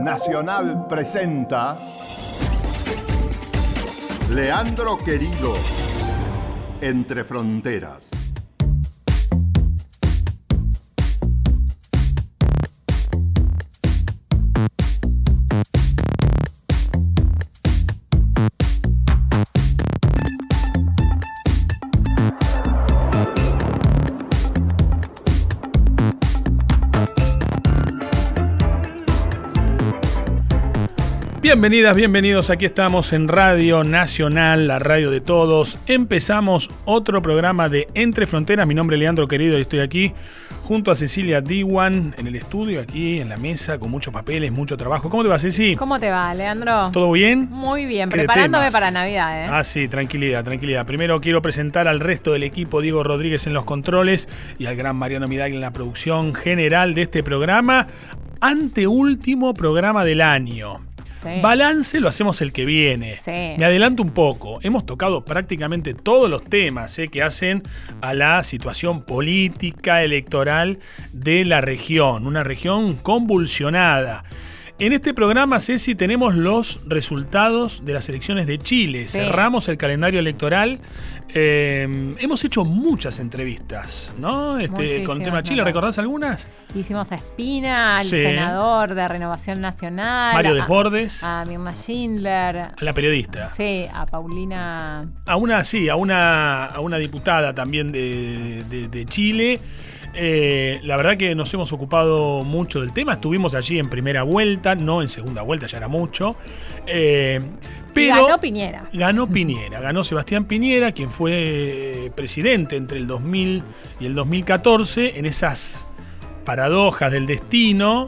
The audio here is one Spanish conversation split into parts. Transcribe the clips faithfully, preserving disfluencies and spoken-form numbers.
Nacional presenta Leandro Querido, Entre Fronteras. Bienvenidas, bienvenidos, aquí estamos en Radio Nacional, la radio de todos. Empezamos otro programa de Entre Fronteras. Mi nombre es Leandro Querido y estoy aquí junto a Cecilia Diwan en el estudio, aquí en la mesa, con muchos papeles, mucho trabajo. ¿Cómo te va, Ceci? ¿Cómo te va, Leandro? ¿Todo bien? Muy bien, preparándome para Navidad, ¿eh? Ah, sí, tranquilidad, tranquilidad. Primero quiero presentar al resto del equipo, Diego Rodríguez en los controles y al gran Mariano Midaglia en la producción general de este programa. Anteúltimo programa del año. Sí. Balance lo hacemos el que viene. Sí. Me adelanto un poco. Hemos tocado prácticamente todos los temas eh, que hacen a la situación política, electoral de la región. Una región convulsionada. En este programa, Ceci, tenemos los resultados de las elecciones de Chile. Sí. Cerramos el calendario electoral. Eh, hemos hecho muchas entrevistas, ¿no? Este, con el tema Chile. ¿Recordás algunas? Hicimos a Espina, al sí. senador de Renovación Nacional. Mario a, Desbordes. A Mirna Schindler. A la periodista. Sí, a Paulina. A una, sí, a una, a una diputada también de, de, de Chile. Eh, la verdad que nos hemos ocupado mucho del tema. Estuvimos allí en primera vuelta, no en segunda vuelta, ya era mucho. Eh, pero ganó Piñera. Ganó Piñera, ganó Sebastián Piñera, quien fue presidente entre el dos mil y el dos mil catorce. En esas paradojas del destino,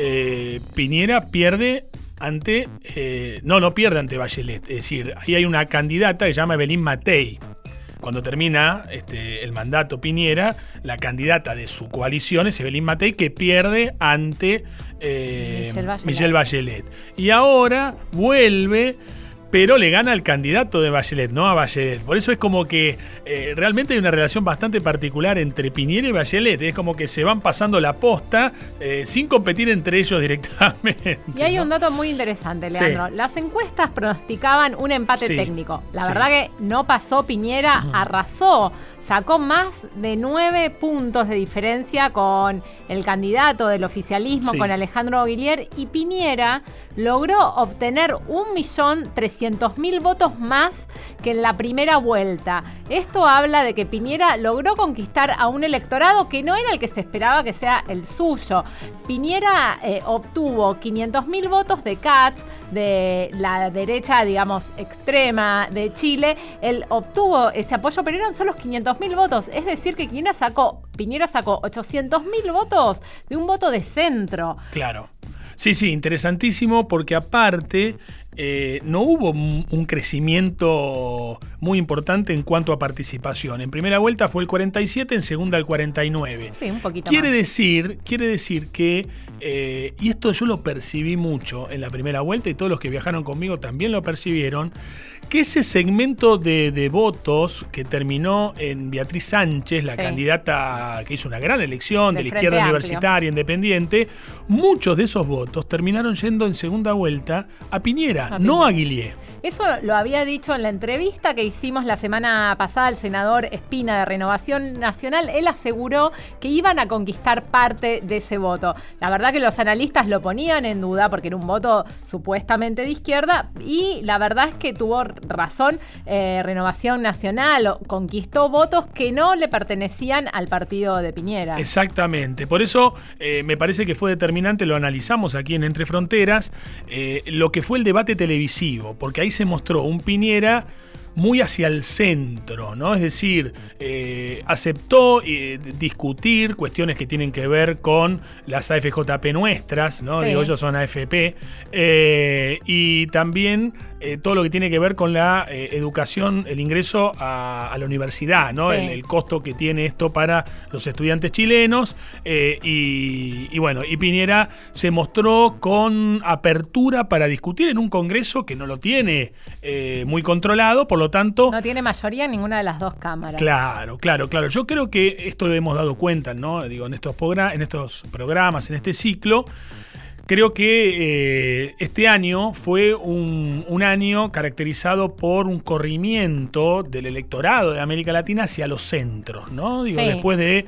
eh, Piñera pierde ante... Eh, no, no pierde ante Bachelet. Es decir, ahí hay una candidata que se llama Evelyn Matei. Cuando termina este, el mandato Piñera, la candidata de su coalición es Evelyn Matei, que pierde ante eh, Michelle Bachelet. Michelle Bachelet. Y ahora vuelve, pero le gana al candidato de Bachelet, no a Bachelet. Por eso es como que eh, realmente hay una relación bastante particular entre Piñera y Bachelet. Es como que se van pasando la posta eh, sin competir entre ellos directamente. Y hay ¿no? un dato muy interesante, Leandro. Sí. Las encuestas pronosticaban un empate sí. técnico. La sí. verdad que no pasó. Piñera uh-huh. arrasó. Sacó más de nueve puntos de diferencia con el candidato del oficialismo, sí. con Alejandro Guillier. Y Piñera logró obtener un millón trescientos mil votos más que en la primera vuelta. Esto habla de que Piñera logró conquistar a un electorado que no era el que se esperaba que sea el suyo. Piñera eh, obtuvo quinientos mil votos de Katz, de la derecha, digamos, extrema de Chile. Él obtuvo ese apoyo, pero eran solo quinientos mil votos. Es decir, que Piñera sacó, Piñera sacó ochocientos mil votos de un voto de centro. Claro. Sí, sí, interesantísimo, porque aparte eh, no hubo un crecimiento muy importante en cuanto a participación. En primera vuelta fue el cuarenta y siete, en segunda el cuarenta y nueve. Sí, un poquito quiere más. Decir, quiere decir que, eh, y esto yo lo percibí mucho en la primera vuelta y todos los que viajaron conmigo también lo percibieron, que ese segmento de, de votos que terminó en Beatriz Sánchez, la sí. candidata que hizo una gran elección de, de la izquierda amplio. Universitaria independiente, muchos de esos votos terminaron yendo en segunda vuelta a Piñera, a no Piñera. a Guillier. Eso lo había dicho en la entrevista que hicimos la semana pasada al senador Espina de Renovación Nacional. Él aseguró que iban a conquistar parte de ese voto. La verdad que los analistas lo ponían en duda porque era un voto supuestamente de izquierda y la verdad es que tuvo razón. eh, Renovación Nacional conquistó votos que no le pertenecían al partido de Piñera. Exactamente. Por eso eh, me parece que fue determinante, lo analizamos aquí en Entre Fronteras, eh, lo que fue el debate televisivo, porque ahí se mostró un Piñera muy hacia el centro, ¿no? Es decir, eh, aceptó eh, discutir cuestiones que tienen que ver con las A F J P nuestras, ¿no? Sí. Digo, ellos son A F P, eh, y también eh, todo lo que tiene que ver con la eh, educación, el ingreso a, a la universidad, ¿no? Sí. El, el costo que tiene esto para los estudiantes chilenos, eh, y, y bueno, y Piñera se mostró con apertura para discutir en un Congreso que no lo tiene eh, muy controlado, por lo tanto... No tiene mayoría en ninguna de las dos cámaras. Claro, claro, claro. Yo creo que esto lo hemos dado cuenta, ¿no? Digo, en estos, pogra- en estos programas, en este ciclo, creo que eh, este año fue un, un año caracterizado por un corrimiento del electorado de América Latina hacia los centros, ¿no? Digo, sí. después de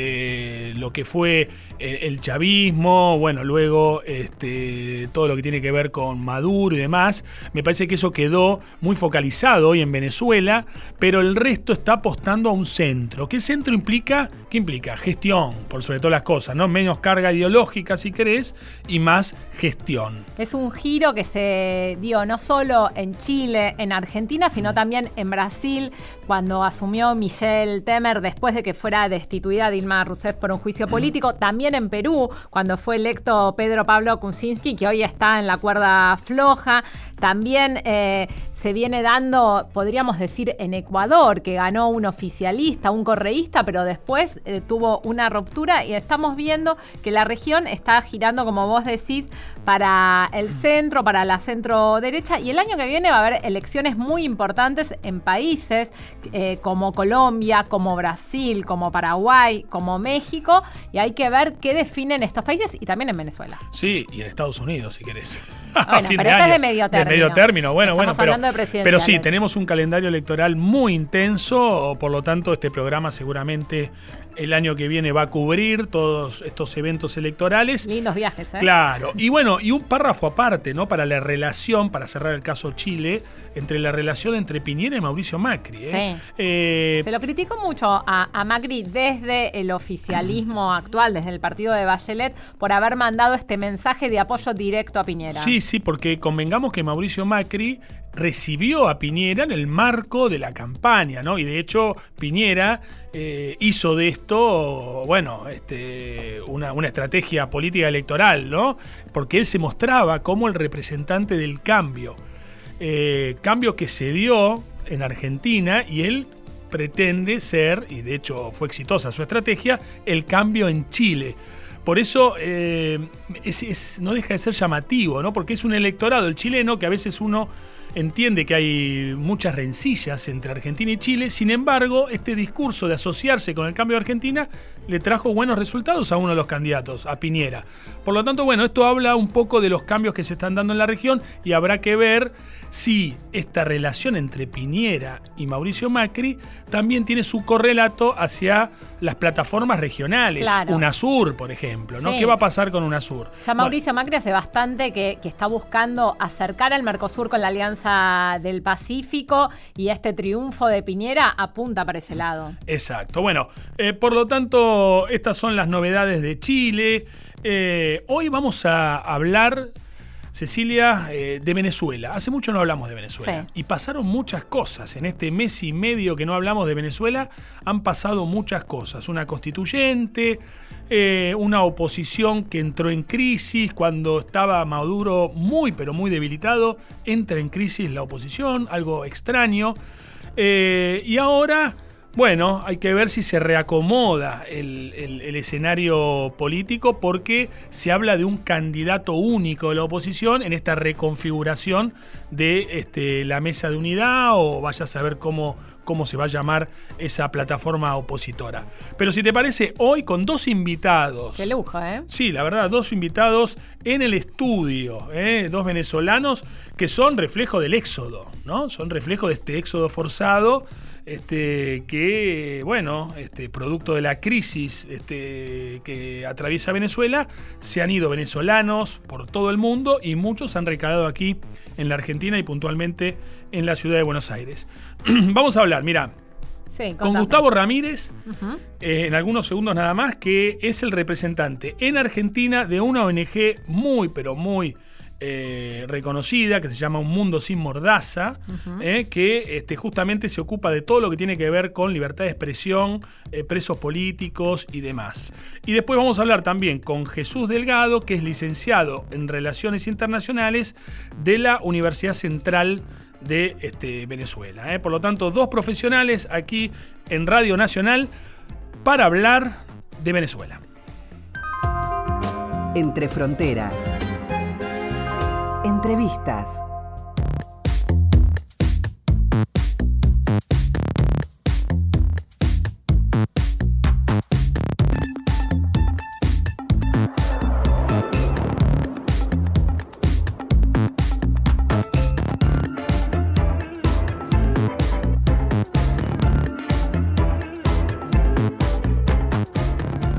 eh, lo que fue el, el chavismo, bueno, luego este, todo lo que tiene que ver con Maduro y demás, me parece que eso quedó muy focalizado hoy en Venezuela, pero el resto está apostando a un centro. ¿Qué centro implica? ¿Qué implica? Gestión, por sobre todas las cosas, ¿no? Menos carga ideológica, si querés, y más gestión. Es un giro que se dio no solo en Chile, en Argentina, sino también en Brasil, cuando asumió Michel Temer después de que fuera destituida Dilma Rousseff por un juicio político. También en Perú, cuando fue electo Pedro Pablo Kuczynski, que hoy está en la cuerda floja. También eh, se viene dando, podríamos decir, en Ecuador, que ganó un oficialista, un correísta, pero después eh, tuvo una ruptura y estamos viendo que la región está girando, como vos decís, para el centro, para la centro derecha, y el año que viene va a haber elecciones muy importantes en países eh, como Colombia, como Brasil, como Paraguay, como México, y hay que ver qué definen estos países y también en Venezuela. Sí, y en Estados Unidos, si querés. Bueno, pero eso es de medio término. De medio término, bueno, Estamos bueno, hablando pero, de pero sí, tenemos un calendario electoral muy intenso, por lo tanto este programa seguramente el año que viene va a cubrir todos estos eventos electorales. Lindos viajes, ¿eh? Claro, y bueno, y un párrafo aparte, ¿no? Para la relación, para cerrar el caso Chile, entre la relación entre Piñera y Mauricio Macri. ¿eh? Sí. Eh, Se lo criticó mucho a, a Macri desde el oficialismo actual, desde el partido de Bachelet, por haber mandado este mensaje de apoyo directo a Piñera. Sí, sí, porque convengamos que Mauricio Macri recibió a Piñera en el marco de la campaña, ¿no? Y de hecho Piñera eh, hizo de esto, bueno, este, una, una estrategia política electoral, ¿no? Porque él se mostraba como el representante del cambio. Eh, cambio que se dio en Argentina y él pretende ser, y de hecho fue exitosa su estrategia, el cambio en Chile. Por eso eh, es, es, no deja de ser llamativo, ¿no? Porque es un electorado, el chileno, que a veces uno entiende que hay muchas rencillas entre Argentina y Chile. Sin embargo, este discurso de asociarse con el cambio de Argentina le trajo buenos resultados a uno de los candidatos, a Piñera. Por lo tanto, bueno, esto habla un poco de los cambios que se están dando en la región y habrá que ver si esta relación entre Piñera y Mauricio Macri también tiene su correlato hacia las plataformas regionales. Claro. UNASUR, por ejemplo, ¿no? Sí. ¿Qué va a pasar con UNASUR? Ya Mauricio bueno. Macri hace bastante que, que está buscando acercar al Mercosur con la Alianza del Pacífico, y este triunfo de Piñera apunta para ese lado. Exacto. Bueno, eh, por lo tanto, estas son las novedades de Chile. Eh, hoy vamos a hablar, Cecilia, eh, de Venezuela. Hace mucho no hablamos de Venezuela. Sí. Y pasaron muchas cosas. En este mes y medio que no hablamos de Venezuela, han pasado muchas cosas. Una constituyente, eh, una oposición que entró en crisis cuando estaba Maduro muy, pero muy debilitado. Entra en crisis la oposición, algo extraño. Eh, y ahora, bueno, hay que ver si se reacomoda el, el, el escenario político, porque se habla de un candidato único de la oposición en esta reconfiguración de este, la mesa de unidad, o vaya a saber cómo, cómo se va a llamar esa plataforma opositora. Pero si te parece, hoy con dos invitados. Qué lujo, ¿eh? Sí, la verdad, dos invitados en el estudio, ¿eh? Dos venezolanos que son reflejo del éxodo, ¿no? Son reflejo de este éxodo forzado. Este, que, bueno, este, producto de la crisis este, que atraviesa Venezuela, se han ido venezolanos por todo el mundo y muchos han recalado aquí en la Argentina y puntualmente en la ciudad de Buenos Aires. Vamos a hablar, mira, sí, con Gustavo Ramírez, uh-huh. eh, en algunos segundos nada más, que es el representante en Argentina de una O N G muy, pero muy Eh, reconocida, que se llama Un Mundo Sin Mordaza, uh-huh. eh, que este, justamente se ocupa de todo lo que tiene que ver con libertad de expresión, eh, presos políticos y demás. Y después vamos a hablar también con Jesús Delgado, que es licenciado en Relaciones Internacionales de la Universidad Central de este, Venezuela. Eh. Por lo tanto, dos profesionales aquí en Radio Nacional para hablar de Venezuela. Entre Fronteras. Entrevistas.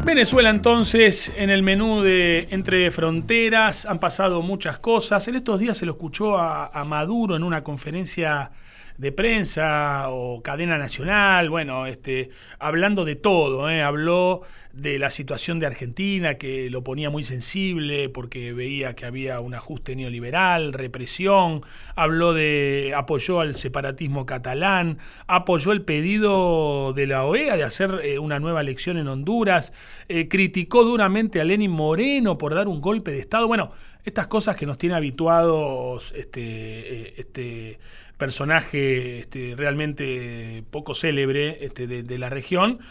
Venezuela entonces en el menú de Entre Fronteras. Han pasado muchas cosas. En estos días se lo escuchó a, a Maduro en una conferencia de prensa o cadena nacional, bueno, este, hablando de todo, ¿eh? Habló de la situación de Argentina, que lo ponía muy sensible porque veía que había un ajuste neoliberal, represión, habló de, apoyó al separatismo catalán, apoyó el pedido de la O E A de hacer eh, una nueva elección en Honduras, eh, criticó duramente a Lenín Moreno por dar un golpe de Estado, bueno, estas cosas que nos tiene habituados este, eh, este personaje este, realmente poco célebre este, de, de la región.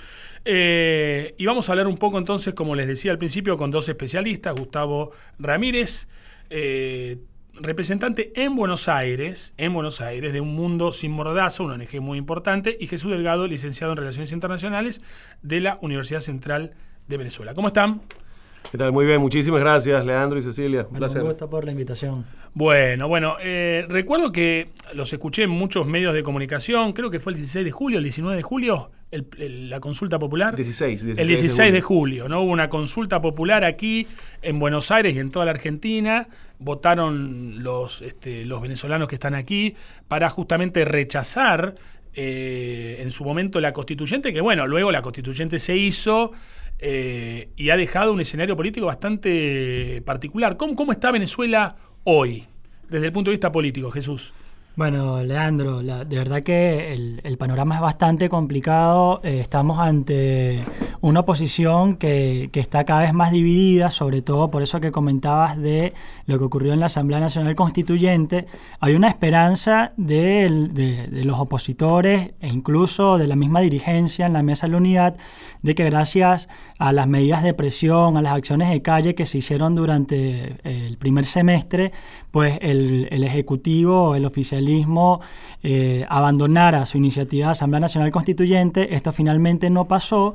Eh, y vamos a hablar un poco entonces, como les decía al principio, con dos especialistas, Gustavo Ramírez, eh, representante en Buenos Aires, en Buenos Aires, de Un Mundo Sin Mordaza, una O N G muy importante, y Jesús Delgado, licenciado en Relaciones Internacionales de la Universidad Central de Venezuela. ¿Cómo están? ¿Qué tal? Muy bien, muchísimas gracias, Leandro y Cecilia. Un bueno, placer. Un gusto por la invitación. Bueno, bueno, eh, recuerdo que los escuché en muchos medios de comunicación, creo que fue el dieciséis de julio, el diecinueve de julio, el, el, la consulta popular. dieciséis, dieciséis el dieciséis de julio. de julio, ¿no? Hubo una consulta popular aquí en Buenos Aires y en toda la Argentina. Votaron los, este, los venezolanos que están aquí para justamente rechazar eh, en su momento la constituyente, que bueno, luego la constituyente se hizo. Eh, y ha dejado un escenario político bastante particular. ¿Cómo, cómo está Venezuela hoy, desde el punto de vista político, Jesús? Bueno, Leandro, la, de verdad que el, el panorama es bastante complicado. Eh, estamos ante una oposición que, que está cada vez más dividida, sobre todo por eso que comentabas de lo que ocurrió en la Asamblea Nacional Constituyente. Hay una esperanza de, de, de los opositores e incluso de la misma dirigencia en la Mesa de la Unidad de que gracias a las medidas de presión, a las acciones de calle que se hicieron durante el primer semestre, pues el, el Ejecutivo, el oficialismo eh, abandonara su iniciativa de Asamblea Nacional Constituyente. Esto finalmente no pasó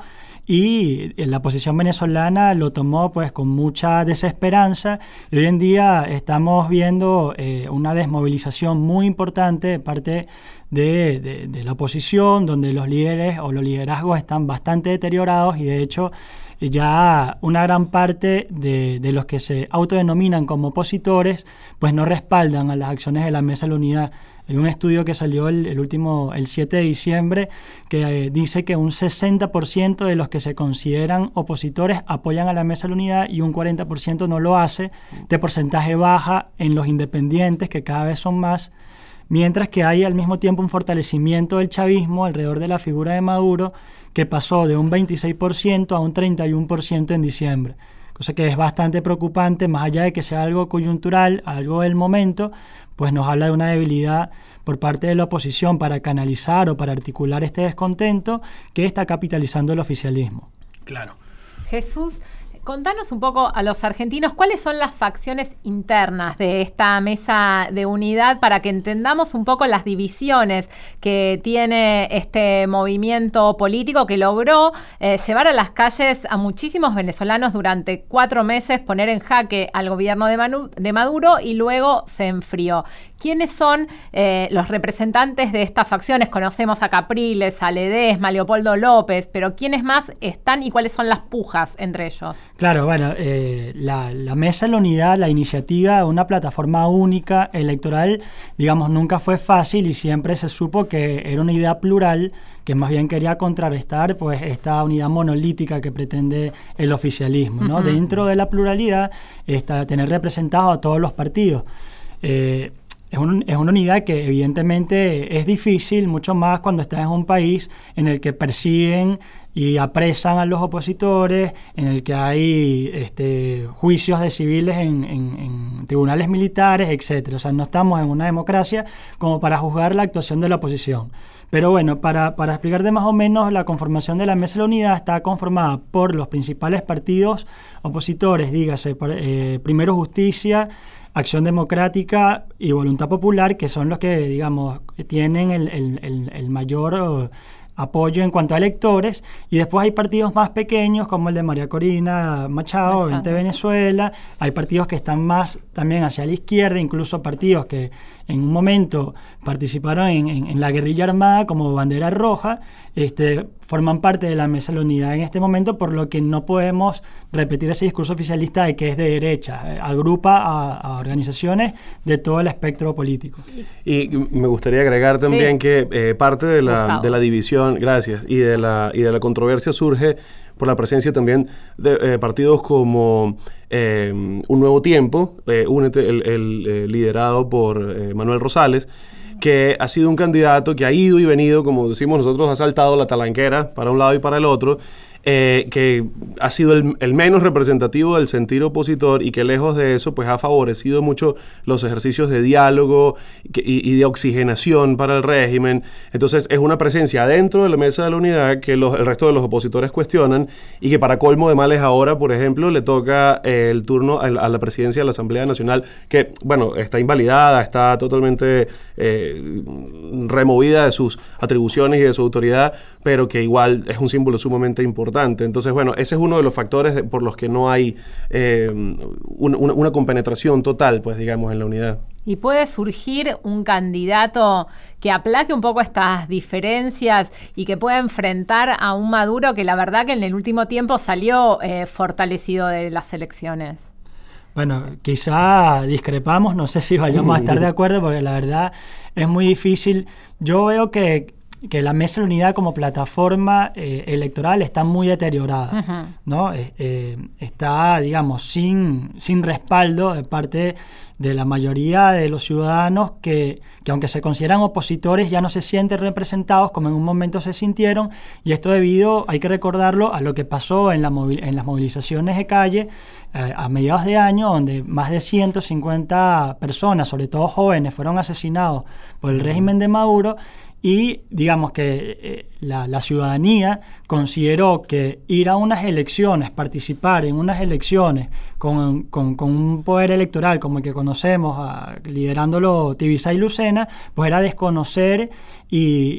y la oposición venezolana lo tomó pues con mucha desesperanza y hoy en día estamos viendo eh, una desmovilización muy importante de parte de, de, de la oposición, donde los líderes o los liderazgos están bastante deteriorados y de hecho ya una gran parte de, de los que se autodenominan como opositores pues no respaldan a las acciones de la Mesa de la Unidad. Hay un estudio que salió el, el último, el siete de diciembre, que eh, dice que un sesenta por ciento de los que se consideran opositores apoyan a la Mesa de la Unidad y un cuarenta por ciento no lo hace, de porcentaje baja en los independientes, que cada vez son más, mientras que hay al mismo tiempo un fortalecimiento del chavismo alrededor de la figura de Maduro, que pasó de un veintiséis por ciento a un treinta y uno por ciento en diciembre. Cosa que es bastante preocupante, más allá de que sea algo coyuntural, algo del momento, pues nos habla de una debilidad por parte de la oposición para canalizar o para articular este descontento que está capitalizando el oficialismo. Claro. Jesús, contanos un poco a los argentinos cuáles son las facciones internas de esta mesa de unidad para que entendamos un poco las divisiones que tiene este movimiento político que logró eh, llevar a las calles a muchísimos venezolanos durante cuatro meses, poner en jaque al gobierno de, Manu, de Maduro y luego se enfrió. ¿Quiénes son eh, los representantes de estas facciones? Conocemos a Capriles, a Ledesma, a Leopoldo López, pero ¿quiénes más están y cuáles son las pujas entre ellos? Claro, bueno, eh, la, la Mesa de la Unidad, la iniciativa de una plataforma única electoral, digamos, nunca fue fácil y siempre se supo que era una idea plural que más bien quería contrarrestar pues esta unidad monolítica que pretende el oficialismo, ¿no? Uh-huh. Dentro de la pluralidad está tener representados a todos los partidos. Eh, Es, un, es una unidad que evidentemente es difícil, mucho más cuando estás en un país en el que persiguen y apresan a los opositores, en el que hay este, juicios de civiles en, en, en tribunales militares, etcétera. O sea, no estamos en una democracia como para juzgar la actuación de la oposición. Pero bueno, para, para explicarte más o menos, la conformación de la Mesa de la Unidad está conformada por los principales partidos opositores, dígase, por, eh, Primero Justicia, Acción Democrática y Voluntad Popular, que son los que, digamos, tienen el, el, el, el mayor apoyo en cuanto a electores, y después hay partidos más pequeños como el de María Corina Machado, Machado. Vente Venezuela, hay partidos que están más también hacia la izquierda, incluso partidos que en un momento participaron en, en, en la guerrilla armada como Bandera Roja, este, forman parte de la Mesa de la Unidad en este momento, por lo que no podemos repetir ese discurso oficialista de que es de derecha, eh, agrupa a, a organizaciones de todo el espectro político. Y me gustaría agregar también Sí. que eh, parte de la, Gustavo. de la división, gracias, y de la, y de la controversia surge por la presencia también de eh, partidos como eh, Un Nuevo Tiempo, eh, Únete, el, el, eh, liderado por eh, Manuel Rosales, que ha sido un candidato que ha ido y venido, como decimos nosotros, ha saltado la talanquera para un lado y para el otro, eh, que ha sido el, el menos representativo del sentir opositor y que lejos de eso pues ha favorecido mucho los ejercicios de diálogo que, y, y de oxigenación para el régimen. Entonces es una presencia dentro de la Mesa de la Unidad que los, el resto de los opositores cuestionan y que para colmo de males ahora, por ejemplo, le toca eh, el turno a, a la presidencia de la Asamblea Nacional, que bueno, está invalidada, está totalmente eh, removida de sus atribuciones y de su autoridad, pero que igual es un símbolo sumamente importante. Entonces, bueno, ese es uno de los factores de, por los que no hay eh, un, una, una compenetración total, pues digamos, en la unidad. ¿Y puede surgir un candidato que aplaque un poco estas diferencias y que pueda enfrentar a un Maduro que la verdad que en el último tiempo salió eh, fortalecido de las elecciones? Bueno, quizá discrepamos, no sé si vayamos a estar de acuerdo, porque la verdad es muy difícil. Yo veo que que la Mesa de la Unidad como plataforma eh, electoral está muy deteriorada, uh-huh. ¿no? Eh, eh, está, digamos, sin, sin respaldo de parte de la mayoría de los ciudadanos que, que aunque se consideran opositores ya no se sienten representados como en un momento se sintieron, y esto debido, hay que recordarlo, a lo que pasó en, la movil- en las movilizaciones de calle eh, a mediados de año, donde más de ciento cincuenta personas, sobre todo jóvenes, fueron asesinados por el régimen de Maduro. Y digamos que eh, la, la ciudadanía consideró que ir a unas elecciones, participar en unas elecciones con, con, con un poder electoral como el que conocemos, a, liderándolo Tibisay Lucena, pues era desconocer y,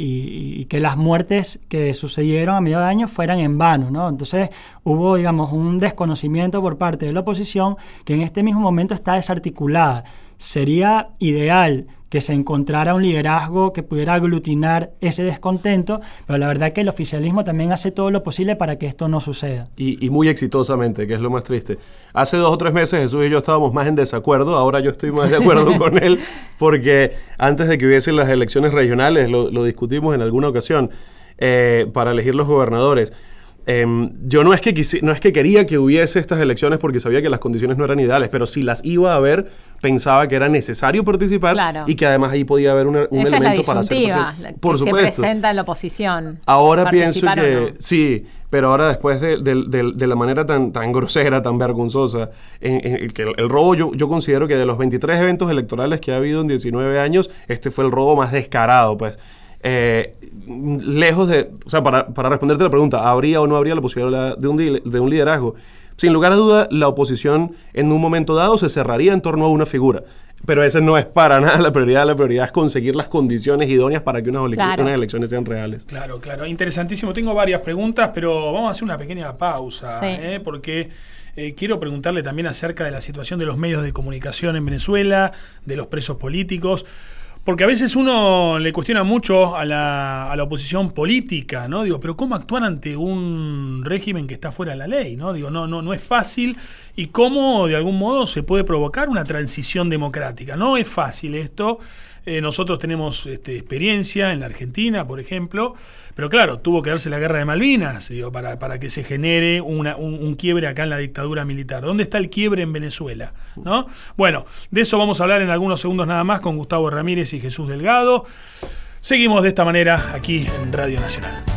y, y que las muertes que sucedieron a mediados de año fueran en vano, ¿no? Entonces hubo, digamos, un desconocimiento por parte de la oposición que en este mismo momento está desarticulada. Sería ideal que se encontrara un liderazgo que pudiera aglutinar ese descontento, pero la verdad que el oficialismo también hace todo lo posible para que esto no suceda. Y, y muy exitosamente, que es lo más triste. Hace dos o tres meses Jesús y yo estábamos más en desacuerdo, ahora yo estoy más de acuerdo con él, porque antes de que hubiesen las elecciones regionales, lo, lo discutimos en alguna ocasión, eh, para elegir los gobernadores. Eh, yo no es, que quisi- no es que quería que hubiese estas elecciones porque sabía que las condiciones no eran ideales, pero si las iba a haber, pensaba que era necesario participar, claro, y que además ahí podía haber una, un Esa elemento es la para hacer disyuntiva, presión. que Por se supuesto. presenta en la oposición. Ahora pienso que no. sí, pero ahora después de, de, de, de la manera tan, tan grosera, tan vergonzosa, en, en, que el, el robo, yo, yo considero que de los veintitrés eventos electorales que ha habido en diecinueve años, este fue el robo más descarado, pues. Eh, lejos de, o sea, para, para responderte la pregunta, ¿habría o no habría la posibilidad de un, de un liderazgo? Sin lugar a duda, la oposición en un momento dado se cerraría en torno a una figura, pero esa no es para nada la prioridad. La prioridad es conseguir las condiciones idóneas para que unas, claro. unas elecciones sean reales. Claro, claro, interesantísimo. Tengo varias preguntas, pero vamos a hacer una pequeña pausa, sí. ¿eh? porque eh, quiero preguntarle también acerca de la situación de los medios de comunicación en Venezuela, de los presos políticos. Porque a veces uno le cuestiona mucho a la, a la oposición política, ¿no? Digo, pero ¿cómo actuar ante un régimen que está fuera de la ley, ¿no? Digo, no, no, no es fácil. Y cómo, de algún modo, se puede provocar una transición democrática. No es fácil esto. Eh, nosotros tenemos este, experiencia en la Argentina, por ejemplo, pero claro, tuvo que darse la guerra de Malvinas, digo, para, para que se genere una, un, un quiebre acá en la dictadura militar. ¿Dónde está el quiebre en Venezuela? ¿No? Bueno, de eso vamos a hablar en algunos segundos nada más con Gustavo Ramírez y Jesús Delgado. Seguimos de esta manera aquí en Radio Nacional.